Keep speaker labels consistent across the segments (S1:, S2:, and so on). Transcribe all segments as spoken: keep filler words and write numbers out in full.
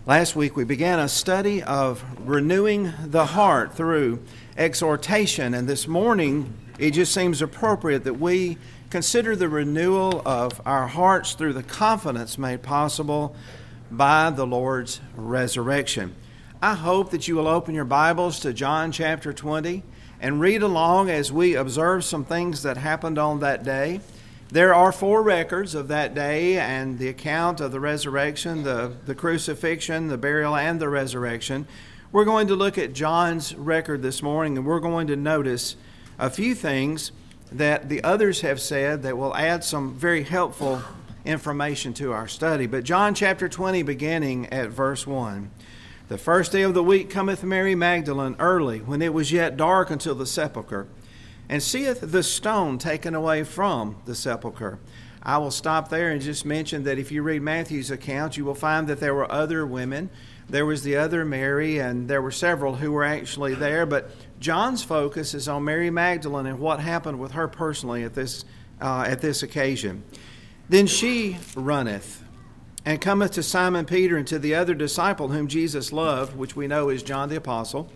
S1: Last week we began a study of renewing the heart through exhortation, and this morning it just seems appropriate that we consider the renewal of our hearts through the confidence made possible by the Lord's resurrection. I hope that you will open your Bibles to John chapter twenty and read along as we observe some things that happened on that day. There are four records of that day and the account of the resurrection, the, the crucifixion, the burial, and the resurrection. We're going to look at John's record this morning, and we're going to notice a few things that the others have said that will add some very helpful information to our study. But John chapter twenty, beginning at verse one. The first day of the week cometh Mary Magdalene early, when it was yet dark, until the sepulchre, and seeth the stone taken away from the sepulchre. I will stop there and just mention that if you read Matthew's account, you will find that there were other women. There was the other Mary, and there were several who were actually there. But John's focus is on Mary Magdalene and what happened with her personally at this uh, at this occasion. Then she runneth, and cometh to Simon Peter and to the other disciple whom Jesus loved, which we know is John the Apostle,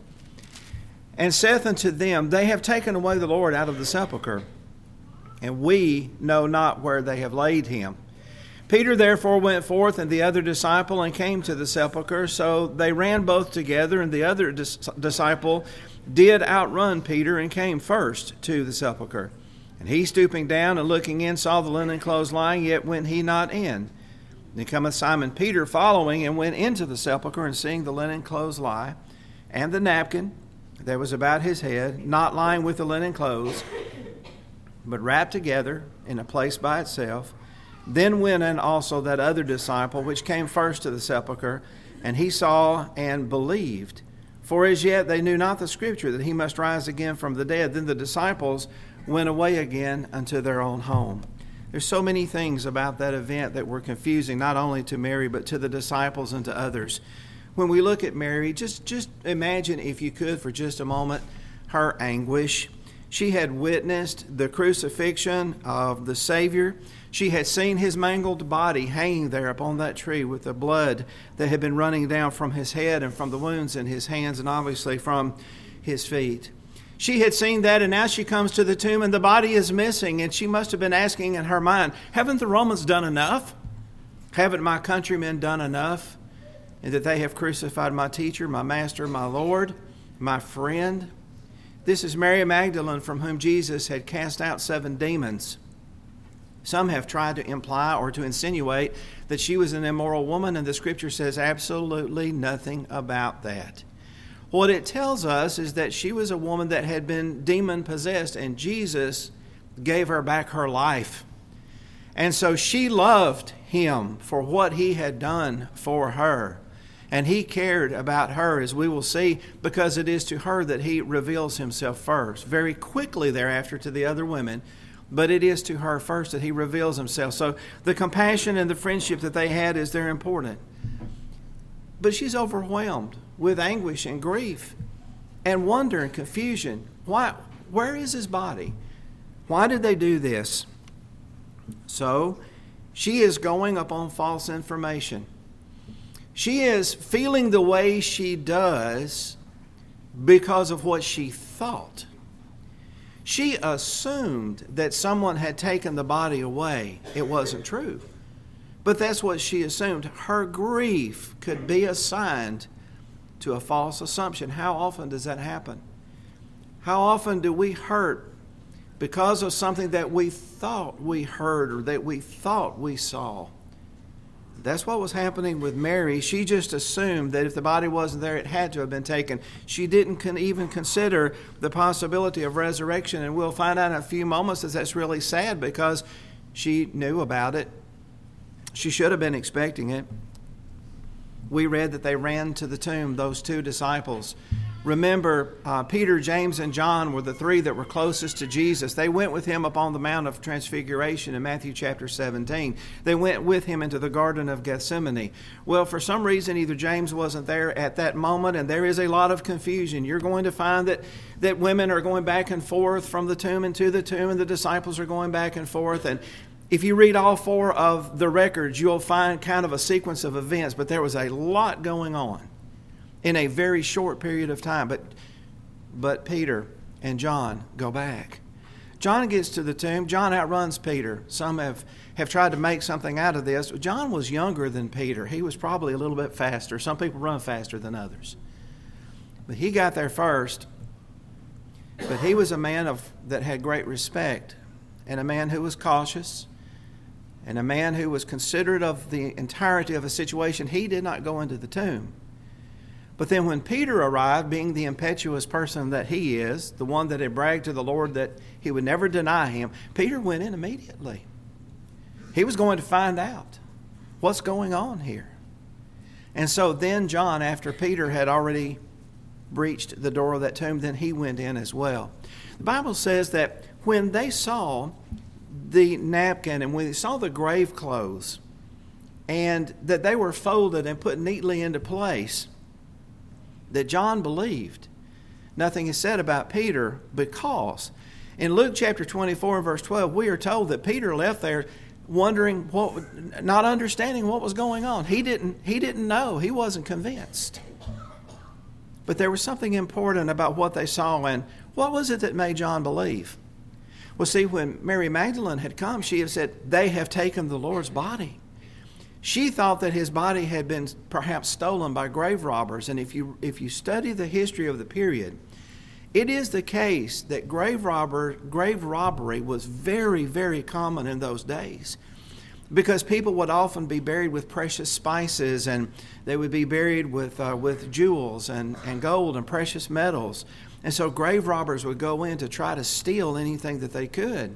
S1: and saith unto them, They have taken away the Lord out of the sepulchre, and we know not where they have laid him. Peter therefore went forth, and the other disciple, and came to the sepulchre. So they ran both together, and the other dis- disciple did outrun Peter, and came first to the sepulchre. And he, stooping down and looking in, saw the linen clothes lying, yet went he not in. Then cometh Simon Peter following, and went into the sepulchre, and seeing the linen clothes lie, and the napkin that was about his head, not lying with the linen clothes, but wrapped together in a place by itself, then went in also that other disciple, which came first to the sepulchre, and he saw and believed. For as yet they knew not the scripture, that he must rise again from the dead. Then the disciples went away again unto their own home. There's so many things about that event that were confusing, not only to Mary, but to the disciples and to others. When we look at Mary, just, just imagine, if you could, for just a moment, her anguish. She had witnessed the crucifixion of the Savior. She had seen his mangled body hanging there upon that tree with the blood that had been running down from his head and from the wounds in his hands and obviously from his feet. She had seen that, and now she comes to the tomb and the body is missing, and she must have been asking in her mind, haven't the Romans done enough? Haven't my countrymen done enough? And that they have crucified my teacher, my master, my Lord, my friend. This is Mary Magdalene, from whom Jesus had cast out seven demons. Some have tried to imply or to insinuate that she was an immoral woman, and the Scripture says absolutely nothing about that. What it tells us is that she was a woman that had been demon-possessed, and Jesus gave her back her life. And so she loved him for what he had done for her. And he cared about her, as we will see, because it is to her that he reveals himself first. Very quickly thereafter to the other women, but it is to her first that he reveals himself. So the compassion and the friendship that they had is very important. But she's overwhelmed with anguish and grief and wonder and confusion. Why? Where is his body? Why did they do this? So she is going upon false information. She is feeling the way she does because of what she thought. She assumed that someone had taken the body away. It wasn't true. But that's what she assumed. Her grief could be assigned to a false assumption. How often does that happen? How often do we hurt because of something that we thought we heard or that we thought we saw? That's what was happening with Mary. She just assumed that if the body wasn't there, it had to have been taken. She didn't con- even consider the possibility of resurrection. And we'll find out in a few moments that that's really sad, because she knew about it. She should have been expecting it. We read that they ran to the tomb, those two disciples. Remember, uh, Peter, James, and John were the three that were closest to Jesus. They went with him upon the Mount of Transfiguration in Matthew chapter seventeen. They went with him into the Garden of Gethsemane. Well, for some reason, either James wasn't there at that moment, and there is a lot of confusion. You're going to find that, that women are going back and forth from the tomb into the tomb, and the disciples are going back and forth. And If you read all four of the records, you'll find kind of a sequence of events, but there was a lot going on in a very short period of time. But, but Peter and John go back. John gets to the tomb. John outruns Peter. Some have, have tried to make something out of this. John was younger than Peter. He was probably a little bit faster. Some people run faster than others. But he got there first. But he was a man of that had great respect, and a man who was cautious, and a man who was considerate of the entirety of a situation. He did not go into the tomb. But then when Peter arrived, being the impetuous person that he is, the one that had bragged to the Lord that he would never deny him, Peter went in immediately. He was going to find out what's going on here. And so then John, after Peter had already breached the door of that tomb, then he went in as well. The Bible says that when they saw the napkin and when they saw the grave clothes and that they were folded and put neatly into place, that John believed. Nothing is said about Peter because in Luke chapter twenty-four and verse twelve, we are told that Peter left there wondering what, not understanding what was going on. He didn't, he didn't know. He wasn't convinced. But there was something important about what they saw, and what was it that made John believe? Well, see, when Mary Magdalene had come, she had said, "They have taken the Lord's body." She thought that his body had been perhaps stolen by grave robbers. And if you if you study the history of the period, it is the case that grave robber grave robbery was very, very common in those days, because people would often be buried with precious spices, and they would be buried with uh, with jewels and, and gold and precious metals. And so grave robbers would go in to try to steal anything that they could.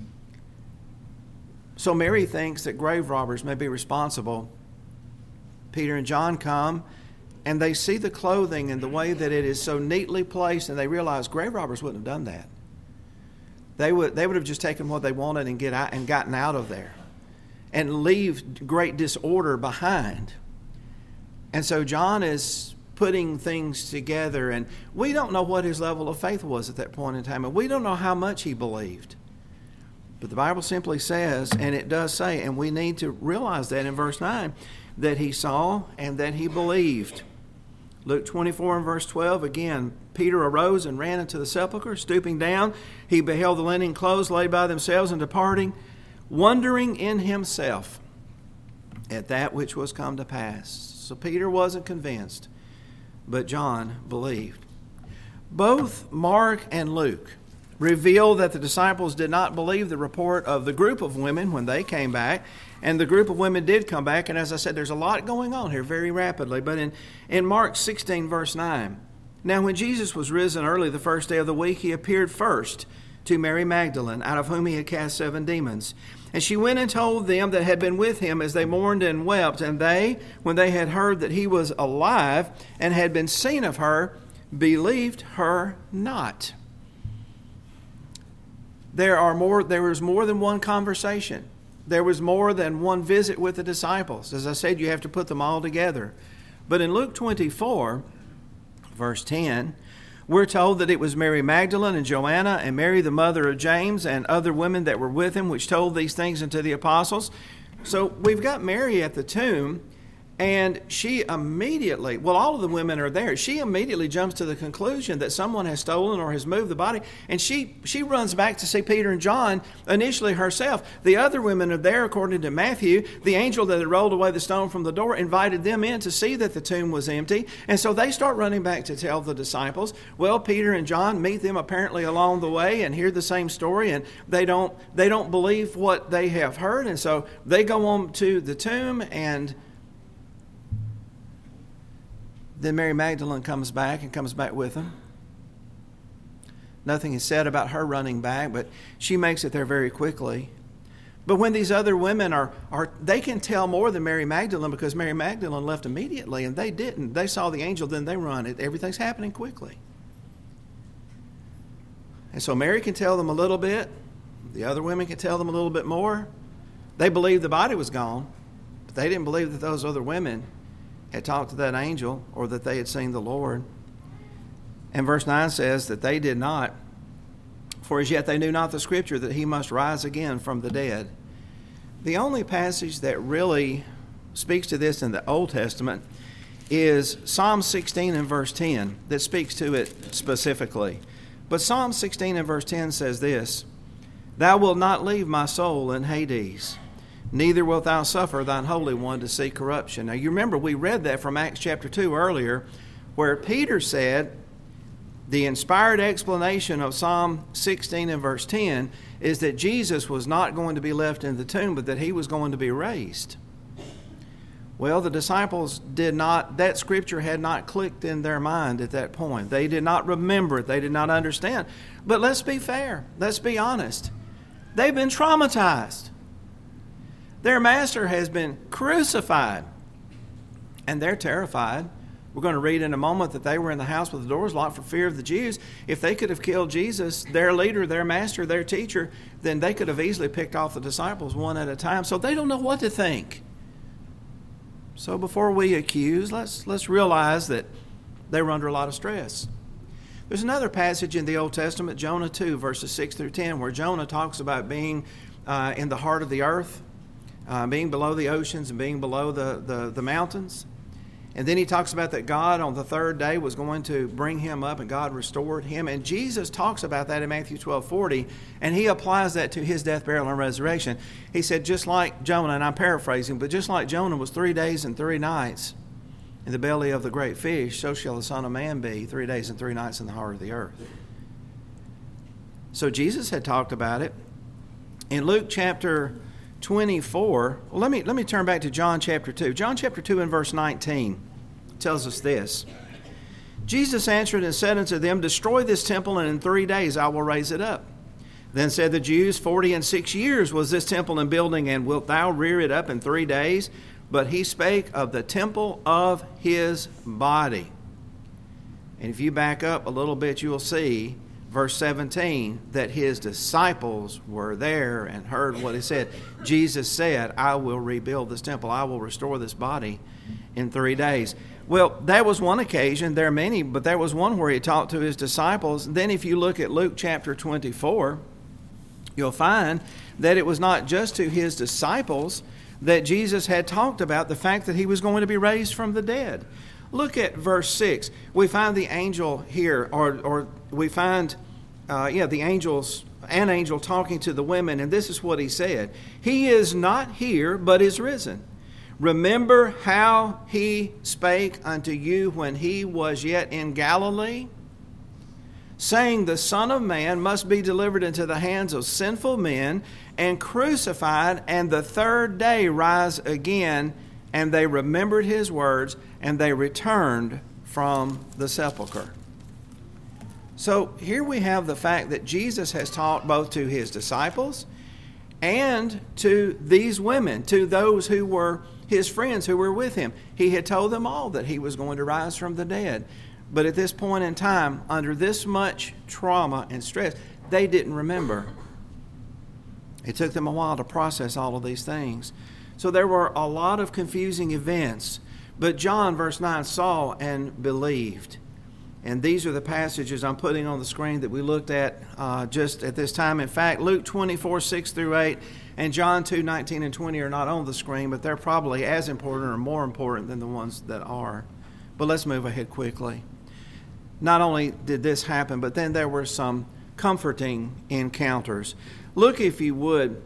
S1: So Mary thinks that grave robbers may be responsible. Peter and John come, and they see the clothing and the way that it is so neatly placed, and they realize grave robbers wouldn't have done that. They would they would have just taken what they wanted and get out and gotten out of there, and leave great disorder behind. And so John is putting things together, and we don't know what his level of faith was at that point in time, and we don't know how much he believed. But the Bible simply says, and it does say, and we need to realize that in verse nine, that he saw and that he believed. Luke twenty-four and verse twelve, again, Peter arose and ran into the sepulchre. Stooping down, he beheld the linen clothes laid by themselves, and departing, wondering in himself at that which was come to pass. So Peter wasn't convinced, but John believed. Both Mark and Luke reveal that the disciples did not believe the report of the group of women when they came back. And the group of women did come back. And as I said, there's a lot going on here very rapidly. But in, in Mark sixteen, verse nine, "Now when Jesus was risen early the first day of the week, he appeared first to Mary Magdalene, out of whom he had cast seven demons. And she went and told them that had been with him as they mourned and wept. And they, when they had heard that he was alive and had been seen of her, believed her not." There are more. There was more than one conversation. There was more than one visit with the disciples. As I said, you have to put them all together. But in Luke twenty-four, verse ten, we're told that it was Mary Magdalene and Joanna and Mary the mother of James and other women that were with him, which told these things unto the apostles. So we've got Mary at the tomb, and she immediately, well, all of the women are there. She immediately jumps to the conclusion that someone has stolen or has moved the body. And she, she runs back to see Peter and John initially herself. The other women are there, according to Matthew. The angel that had rolled away the stone from the door invited them in to see that the tomb was empty. And so they start running back to tell the disciples. Well, Peter and John meet them apparently along the way and hear the same story. And they don't, they don't believe what they have heard. And so they go on to the tomb, and then Mary Magdalene comes back and comes back with them. Nothing is said about her running back, but she makes it there very quickly. But when these other women are, are they can tell more than Mary Magdalene, because Mary Magdalene left immediately and they didn't. They saw the angel, then they run. It, everything's happening quickly. And so Mary can tell them a little bit. The other women can tell them a little bit more. They believed the body was gone, but they didn't believe that those other women had talked to that angel or that they had seen the Lord. And verse nine says that they did not, for as yet they knew not the scripture that he must rise again from the dead. The only passage that really speaks to this in the Old Testament is Psalm sixteen and verse ten that speaks to it specifically. But Psalm sixteen and verse ten says this, "Thou wilt not leave my soul in Hades, neither wilt thou suffer thine Holy One to see corruption." Now you remember we read that from Acts chapter two earlier, where Peter said the inspired explanation of Psalm sixteen and verse ten is that Jesus was not going to be left in the tomb, but that he was going to be raised. Well, the disciples did not, that scripture had not clicked in their mind at that point. They did not remember it. They did not understand. But let's be fair. Let's be honest. They've been traumatized. Their master has been crucified. And they're terrified. We're going to read in a moment that they were in the house with the doors locked for fear of the Jews. If they could have killed Jesus, their leader, their master, their teacher, then they could have easily picked off the disciples one at a time. So they don't know what to think. So before we accuse, let's let's realize that they were under a lot of stress. There's another passage in the Old Testament, Jonah two, verses six through ten, where Jonah talks about being uh, in the heart of the earth, uh, being below the oceans and being below the, the, the mountains. And then he talks about that God on the third day was going to bring him up and God restored him. And Jesus talks about that in Matthew twelve forty, and he applies that to his death, burial, and resurrection. He said, just like Jonah, and I'm paraphrasing, but just like Jonah was three days and three nights in the belly of the great fish, so shall the Son of Man be three days and three nights in the heart of the earth. So Jesus had talked about it. In Luke chapter twenty-four, well, let me, let me turn back to John chapter two. John chapter two and verse nineteen tells us this. Jesus answered and said unto them, "Destroy this temple, and in three days I will raise it up." Then said the Jews, Forty and six years was this temple in building, and wilt thou rear it up in three days? But he spake of the temple of his body. And if you back up a little bit, you will see verse seventeen, that his disciples were there and heard what he said. Jesus said, "I will rebuild this temple. I will restore this body in three days." Well, that was one occasion. There are many, but there was one where he talked to his disciples. Then if you look at Luke chapter twenty-four, you'll find that it was not just to his disciples that Jesus had talked about the fact that he was going to be raised from the dead. Look at verse six. We find the angel here, or, or we find, uh, yeah, the angels, an angel talking to the women, and this is what he said. "He is not here, but is risen. Remember how he spake unto you when he was yet in Galilee, saying, the Son of Man must be delivered into the hands of sinful men and crucified, and the third day rise again. And they remembered his words, and they returned from the sepulchre." So here we have the fact that Jesus has taught both to his disciples and to these women, to those who were his friends who were with him. He had told them all that he was going to rise from the dead. But at this point in time, under this much trauma and stress, they didn't remember. It took them a while to process all of these things. So there were a lot of confusing events. But John, verse nine, saw and believed. And these are the passages I'm putting on the screen that we looked at uh, just at this time. In fact, Luke twenty-four, six through eight, and John two, nineteen and twenty are not on the screen, but they're probably as important or more important than the ones that are. But let's move ahead quickly. Not only did this happen, but then there were some comforting encounters. Look, if you would,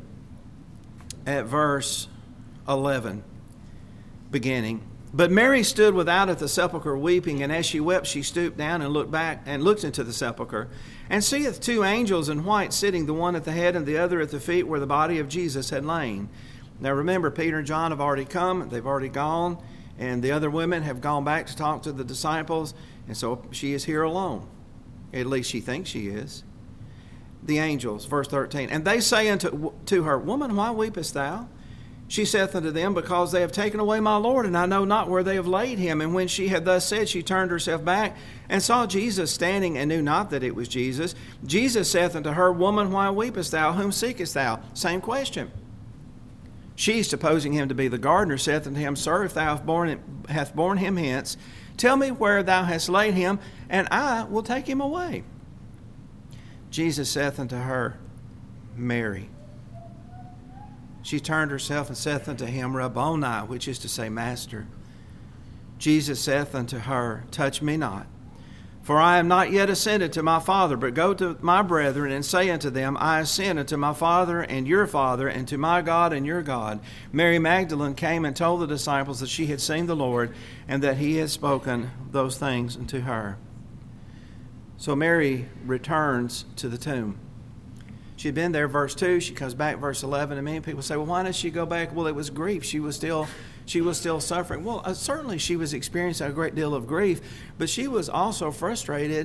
S1: at verse eleven, beginning. "But Mary stood without at the sepulchre weeping, and as she wept, she stooped down and looked back and looked into the sepulchre, and seeth two angels in white sitting, the one at the head and the other at the feet, where the body of Jesus had lain." Now remember, Peter and John have already come, they've already gone, and the other women have gone back to talk to the disciples, and so she is here alone. At least she thinks she is. The angels, verse thirteen, "And they say unto to her, Woman, why weepest thou? She saith unto them, Because they have taken away my Lord, and I know not where they have laid him. And when she had thus said, she turned herself back, and saw Jesus standing, and knew not that it was Jesus. Jesus saith unto her, Woman, why weepest thou? Whom seekest thou?" Same question. She, supposing him to be the gardener, saith unto him, Sir, if thou hast borne, hath borne him hence, tell me where thou hast laid him, and I will take him away. Jesus saith unto her, Mary. She turned herself and saith unto him, Rabboni, which is to say, Master. Jesus saith unto her, Touch me not, for I am not yet ascended to my Father, but go to my brethren and say unto them, I ascend unto my Father and your Father, and to my God and your God. Mary Magdalene came and told the disciples that she had seen the Lord, and that he had spoken those things unto her. So Mary returns to the tomb. She had been there, verse two. She comes back, verse eleven. And many people say, well, why did she go back? Well, it was grief. She was still she was still suffering. Well, uh, certainly she was experiencing a great deal of grief, but she was also frustrated.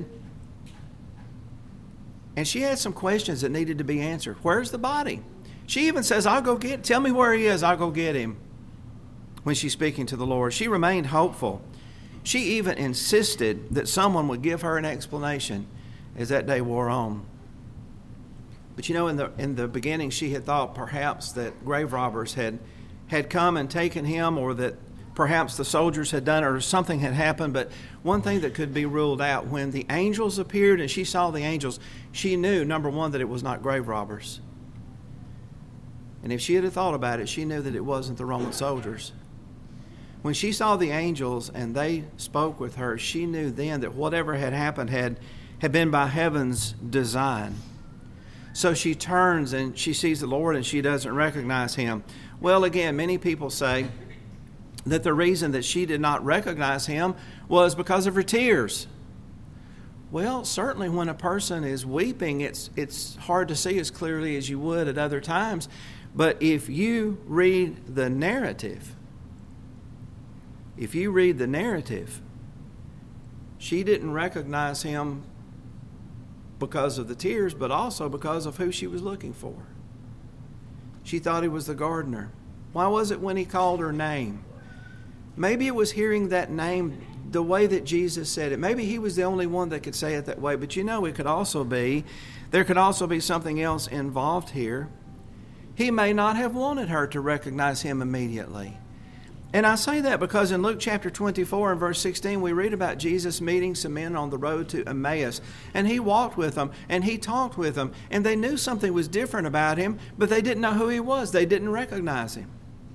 S1: And she had some questions that needed to be answered. Where's the body? She even says, I'll go get, tell me where he is. I'll go get him. When she's speaking to the Lord, she remained hopeful. She even insisted that someone would give her an explanation as that day wore on. But you know, in the in the beginning, she had thought perhaps that grave robbers had had come and taken him, or that perhaps the soldiers had done it, or something had happened. But one thing that could be ruled out, when the angels appeared and she saw the angels, she knew, number one, that it was not grave robbers. And if she had thought about it, she knew that it wasn't the Roman soldiers. When she saw the angels and they spoke with her, she knew then that whatever had happened had, had been by heaven's design. So she turns and she sees the Lord and she doesn't recognize him. Well, again, many people say that the reason that she did not recognize him was because of her tears. Well, certainly when a person is weeping, it's it's hard to see as clearly as you would at other times. But if you read the narrative, if you read the narrative, she didn't recognize him because of the tears, but also because of who she was looking for. She thought he was the gardener. Why was it when he called her name? Maybe it was hearing that name the way that Jesus said it. Maybe he was the only one that could say it that way. But you know, it could also be, there could also be something else involved here. He may not have wanted her to recognize him immediately. And I say that because in Luke chapter twenty-four and verse sixteen, we read about Jesus meeting some men on the road to Emmaus. And he walked with them and he talked with them. And they knew something was different about him, but they didn't know who he was. They didn't recognize him.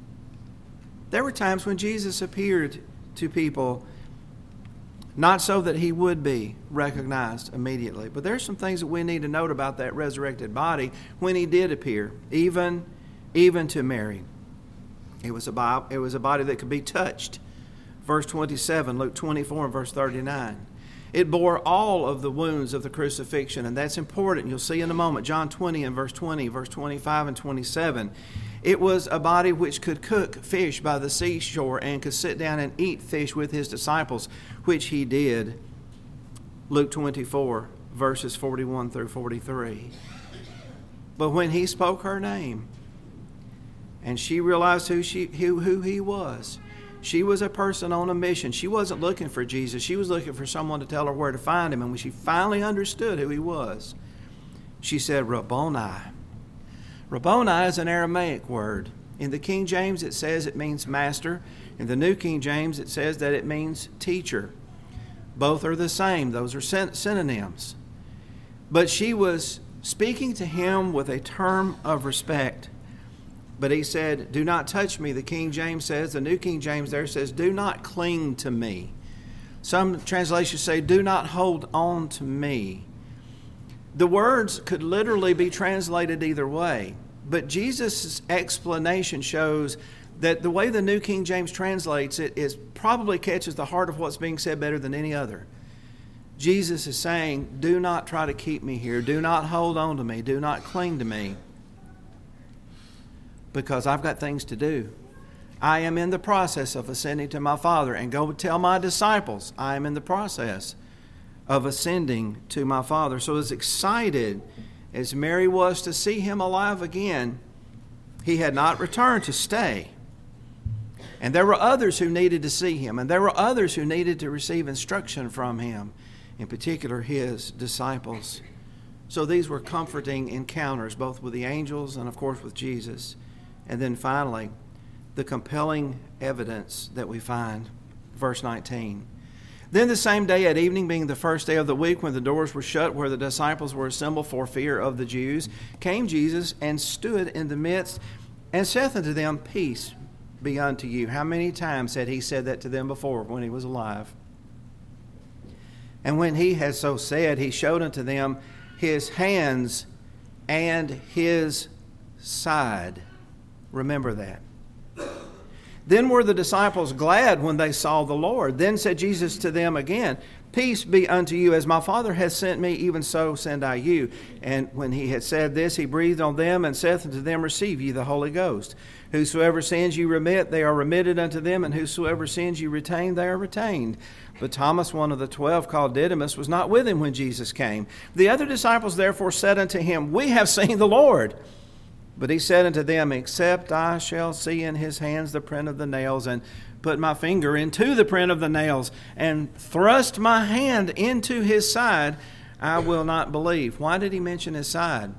S1: There were times when Jesus appeared to people, not so that he would be recognized immediately. But there's some things that we need to note about that resurrected body when he did appear, even, even to Mary. It was a body, it was a body that could be touched. Verse twenty-seven, Luke twenty-four and verse thirty-nine. It bore all of the wounds of the crucifixion, and that's important. You'll see in a moment. John twenty and verse twenty, verse twenty-five and twenty-seven. It was a body which could cook fish by the seashore and could sit down and eat fish with his disciples, which he did. Luke twenty-four, verses forty-one through forty-three. But when he spoke her name, and she realized who she who, who he was. She was a person on a mission. She wasn't looking for Jesus. She was looking for someone to tell her where to find him. And when she finally understood who he was, she said, Rabboni. Rabboni is an Aramaic word. In the King James, it says it means master. In the New King James, it says that it means teacher. Both are the same. Those are syn- synonyms. But she was speaking to him with a term of respect. But he said, do not touch me, the King James says. The New King James there says, do not cling to me. Some translations say, do not hold on to me. The words could literally be translated either way. But Jesus' explanation shows that the way the New King James translates it is probably catches the heart of what's being said better than any other. Jesus is saying, do not try to keep me here. Do not hold on to me. Do not cling to me. Because I've got things to do. I am in the process of ascending to my Father. And go tell my disciples, I am in the process of ascending to my Father. So as excited as Mary was to see him alive again, he had not returned to stay. And there were others who needed to see him. And there were others who needed to receive instruction from him. In particular, his disciples. So these were comforting encounters, both with the angels and, of course, with Jesus. And then finally, the compelling evidence that we find. Verse nineteen. Then the same day at evening, being the first day of the week, when the doors were shut where the disciples were assembled for fear of the Jews, came Jesus and stood in the midst and saith unto them, Peace be unto you. How many times had he said that to them before when he was alive? And when he had so said, he showed unto them his hands and his side. Remember that. Then were the disciples glad when they saw the Lord. Then said Jesus to them again, Peace be unto you. As my Father hath sent me, even so send I you. And when he had said this, he breathed on them and saith unto them, Receive ye the Holy Ghost. Whosoever sins you remit, they are remitted unto them, and whosoever sins you retain, they are retained. But Thomas, one of the twelve, called Didymus, was not with him when Jesus came. The other disciples therefore said unto him, We have seen the Lord. But he said unto them, Except I shall see in his hands the print of the nails, and put my finger into the print of the nails, and thrust my hand into his side, I will not believe. Why did he mention his side?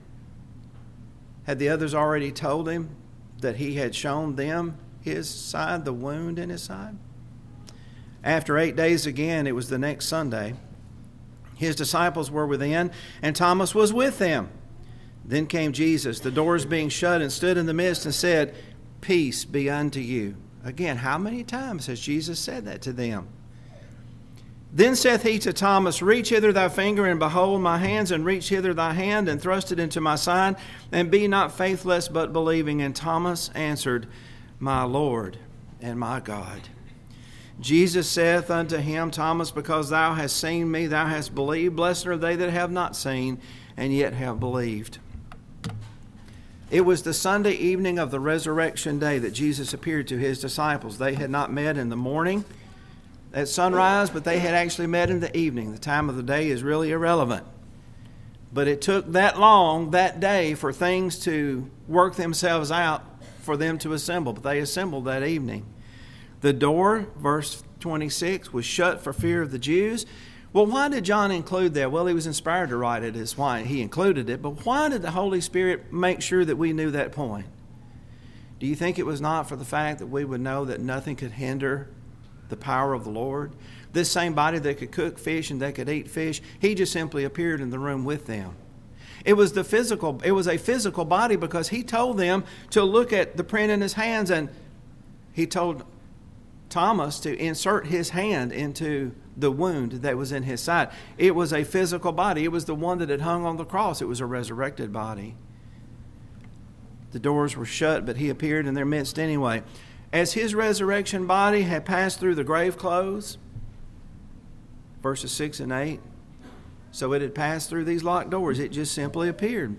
S1: Had the others already told him that he had shown them his side, the wound in his side? After eight days again, it was the next Sunday, his disciples were within, and Thomas was with them. Then came Jesus, the doors being shut, and stood in the midst and said, Peace be unto you. Again, how many times has Jesus said that to them? Then saith he to Thomas, Reach hither thy finger, and behold my hands, and reach hither thy hand, and thrust it into my side, and be not faithless, but believing. And Thomas answered, My Lord and my God. Jesus saith unto him, Thomas, because thou hast seen me, thou hast believed. Blessed are they that have not seen, and yet have believed. It was the Sunday evening of the resurrection day that Jesus appeared to his disciples. They had not met in the morning at sunrise, but they had actually met in the evening. The time of the day is really irrelevant. But it took that long, that day, for things to work themselves out for them to assemble. But they assembled that evening. The door, verse twenty-six, was shut for fear of the Jews. Well, why did John include that? Well, he was inspired to write it, is why he included it. But why did the Holy Spirit make sure that we knew that point? Do you think it was not for the fact that we would know that nothing could hinder the power of the Lord? This same body that could cook fish and that could eat fish, he just simply appeared in the room with them. It was the physical, it was a physical body because he told them to look at the print in his hands, and he told Thomas to insert his hand into the wound that was in his side. It was a physical body. It was the one that had hung on the cross. It was a resurrected body. The doors were shut, but he appeared in their midst anyway. As his resurrection body had passed through the grave clothes, verses six and eight, so it had passed through these locked doors. It just simply appeared.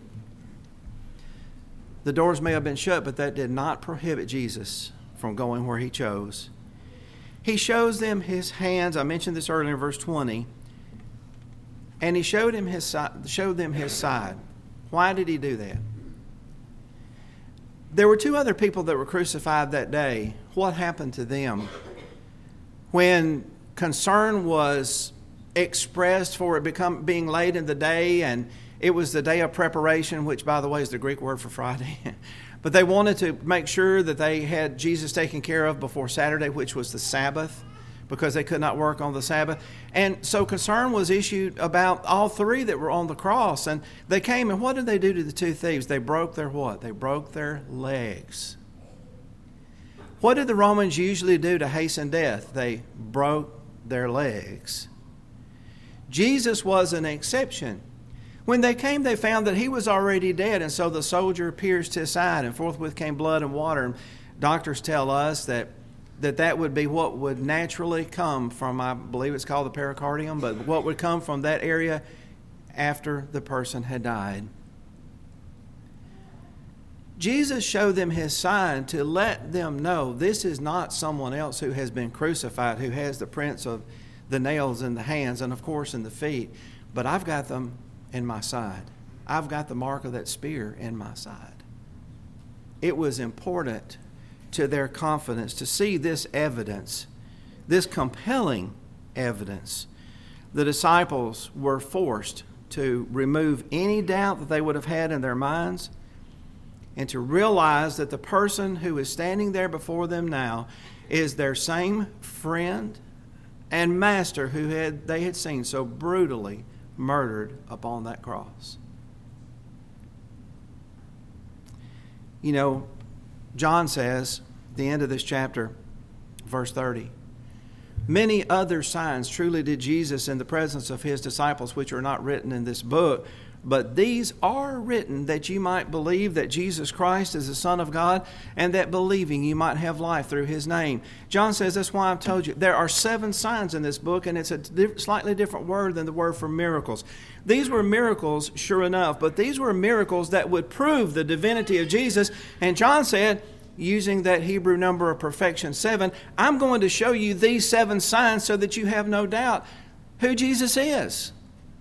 S1: The doors may have been shut, but that did not prohibit Jesus from going where he chose. He shows them his hands. I mentioned this earlier in verse twenty. And he showed him his side, showed them his side. Why did he do that? There were two other people that were crucified that day. What happened to them? When concern was expressed for it become being late in the day, and it was the day of preparation, which, by the way, is the Greek word for Friday. But they wanted to make sure that they had Jesus taken care of before Saturday, which was the Sabbath, because they could not work on the Sabbath. And so concern was issued about all three that were on the cross. And they came, and what did they do to the two thieves? They broke their what? They broke their legs. What did the Romans usually do to hasten death? They broke their legs. Jesus was an exception. When they came, they found that he was already dead, and so the soldier pierced his side, and forthwith came blood and water. And doctors tell us that, that that would be what would naturally come from, I believe it's called the pericardium, but what would come from that area after the person had died. Jesus showed them his sign to let them know this is not someone else who has been crucified, who has the prints of the nails in the hands and, of course, in the feet, but I've got them in my side. I've got the mark of that spear in my side. It was important to their confidence to see this evidence, this compelling evidence. The disciples were forced to remove any doubt that they would have had in their minds and to realize that the person who is standing there before them now is their same friend and master who had they had seen so brutally murdered upon that cross. You know, John says, at the end of this chapter, verse thirty, many other signs truly did Jesus in the presence of his disciples, which are not written in this book, but these are written that you might believe that Jesus Christ is the Son of God, and that believing you might have life through his name. John says, that's why I've told you, there are seven signs in this book, and it's a diff- slightly different word than the word for miracles. These were miracles, sure enough, but these were miracles that would prove the divinity of Jesus. And John said, using that Hebrew number of perfection, seven, I'm going to show you these seven signs so that you have no doubt who Jesus is.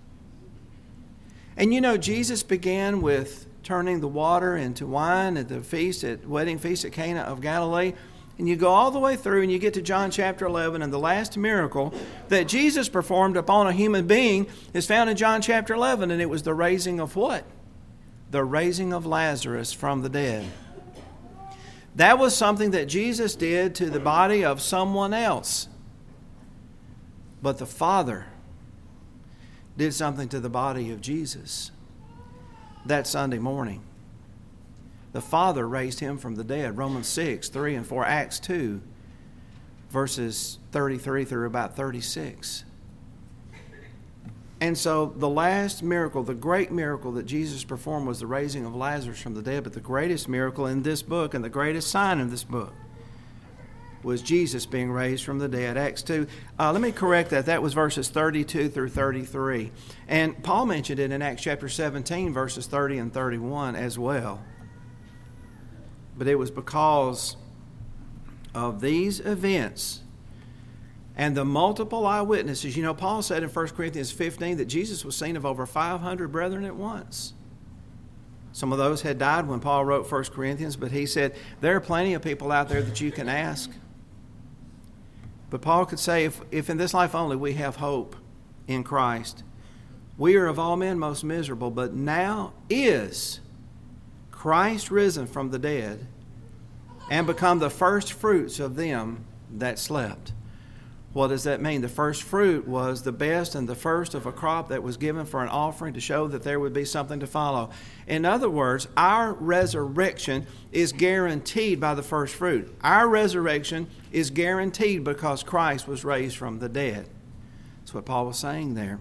S1: And you know, Jesus began with turning the water into wine at the feast, at wedding feast at Cana of Galilee. And you go all the way through and you get to John chapter eleven, and the last miracle that Jesus performed upon a human being is found in John chapter eleven, and it was the raising of what? The raising of Lazarus from the dead. That was something that Jesus did to the body of someone else. But the Father did something to the body of Jesus that Sunday morning. The Father raised him from the dead. Romans six, three and four, Acts two, verses thirty-three through about thirty-six. And so the last miracle, the great miracle that Jesus performed was the raising of Lazarus from the dead. But the greatest miracle in this book and the greatest sign in this book was Jesus being raised from the dead. Acts two. Uh, let me correct that. That was verses thirty-two through thirty-three. And Paul mentioned it in Acts chapter seventeen, verses thirty and thirty-one as well. But it was because of these events and the multiple eyewitnesses. You know, Paul said in First Corinthians fifteen that Jesus was seen of over five hundred brethren at once. Some of those had died when Paul wrote First Corinthians, but he said, there are plenty of people out there that you can ask. But Paul could say, if, if in this life only we have hope in Christ, we are of all men most miserable, but now is Christ risen from the dead and become the first fruits of them that slept. What does that mean? The first fruit was the best and the first of a crop that was given for an offering to show that there would be something to follow. In other words, our resurrection is guaranteed by the first fruit. Our resurrection is guaranteed because Christ was raised from the dead. That's what Paul was saying there.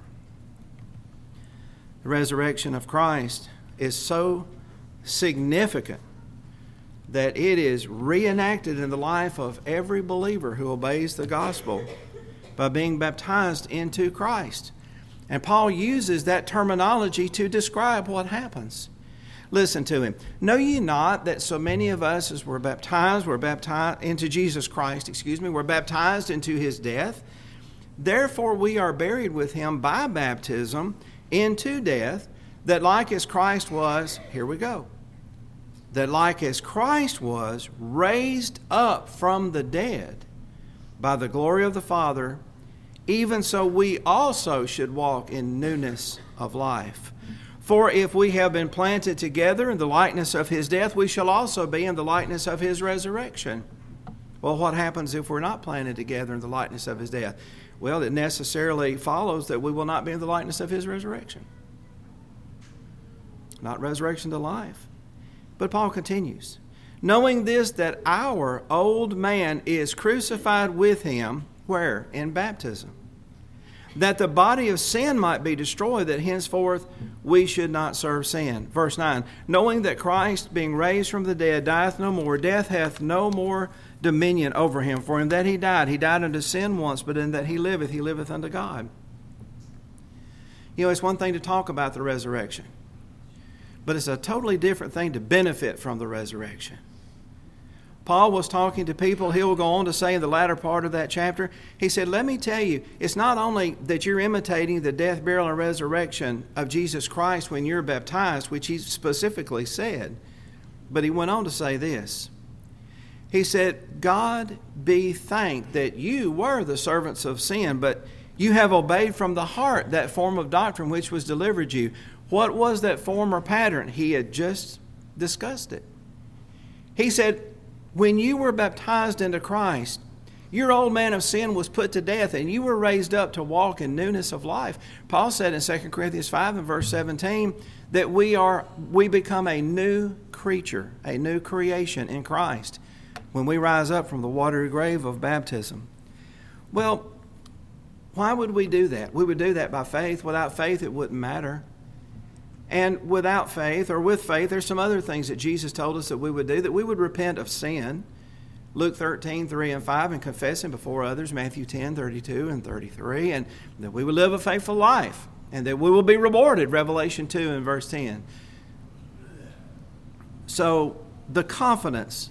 S1: The resurrection of Christ is so significant that it is reenacted in the life of every believer who obeys the gospel by being baptized into Christ. And Paul uses that terminology to describe what happens. Listen to him. Know ye not that so many of us as were baptized, were baptized into Jesus Christ, excuse me, were baptized into his death? Therefore we are buried with him by baptism into death, that like as Christ was, here we go, that like as Christ was raised up from the dead by the glory of the Father, even so we also should walk in newness of life. For if we have been planted together in the likeness of his death, we shall also be in the likeness of his resurrection. Well, what happens if we're not planted together in the likeness of his death? Well, it necessarily follows that we will not be in the likeness of his resurrection. Not resurrection to life. But Paul continues, knowing this, that our old man is crucified with him, where? In baptism. That the body of sin might be destroyed, that henceforth we should not serve sin. Verse nine, knowing that Christ, being raised from the dead, dieth no more, death hath no more dominion over him. For in that he died, he died unto sin once, but in that he liveth, he liveth unto God. You know, it's one thing to talk about the resurrection, but it's a totally different thing to benefit from the resurrection. Paul was talking to people, he'll go on to say in the latter part of that chapter, he said, let me tell you, it's not only that you're imitating the death, burial, and resurrection of Jesus Christ when you're baptized, which he specifically said, but he went on to say this. He said, God be thanked that you were the servants of sin, but you have obeyed from the heart that form of doctrine which was delivered you. What was that form or pattern? He had just discussed it. He said, when you were baptized into Christ, Your old man of sin was put to death, and you were raised up to walk in newness of life. Paul said in Second Corinthians five and verse seventeen that we are we become a new creature, a new creation in Christ when we rise up from the watery grave of baptism. Well, why would we do that? We would do that by faith. Without faith, it wouldn't matter. And without faith, or with faith, there's some other things that Jesus told us that we would do, that we would repent of sin. Luke thirteen, three and five, and confess Him before others, Matthew ten, thirty-two and thirty-three, and that we will live a faithful life, and that we will be rewarded, Revelation two and verse ten. So, the confidence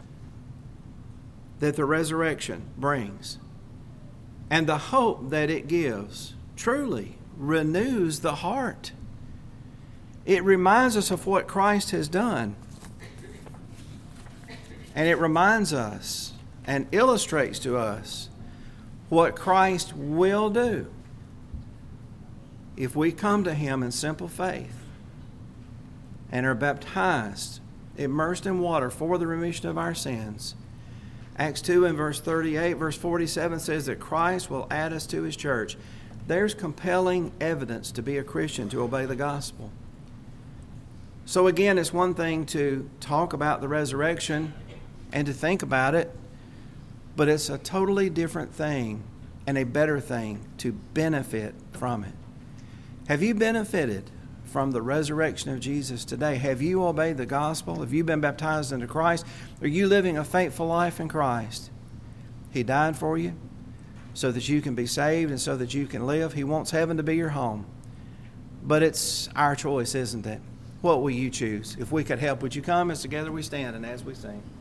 S1: that the resurrection brings, and the hope that it gives, truly renews the heart. It reminds us of what Christ has done. And it reminds us and illustrates to us what Christ will do if we come to Him in simple faith and are baptized, immersed in water for the remission of our sins. Acts two and verse thirty-eight, verse forty-seven says that Christ will add us to His church. There's compelling evidence to be a Christian, to obey the gospel. So again, it's one thing to talk about the resurrection and to think about it, but it's a totally different thing and a better thing to benefit from it. Have you benefited from the resurrection of Jesus today? Have you obeyed the gospel? Have you been baptized into Christ? Are you living a faithful life in Christ? He died for you so that you can be saved and so that you can live. He wants heaven to be your home. But it's our choice, isn't it? What will you choose? If we could help, would you come as together we stand and as we sing?